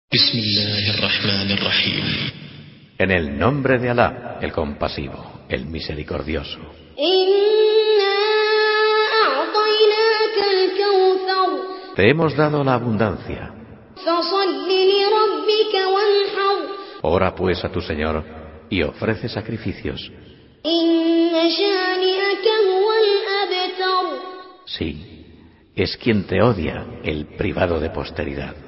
بسم الله الرحمن الرحيم. En el nombre de Alá, el compasivo, el misericordioso. إنا أعطيناك الكوثر Te hemos dado la abundancia. فصل لربك وانحر Ora pues a tu Señor y ofrece sacrificios. إن شانئك هو الأبتر. Sí, es quien te odia, el privado de posteridad.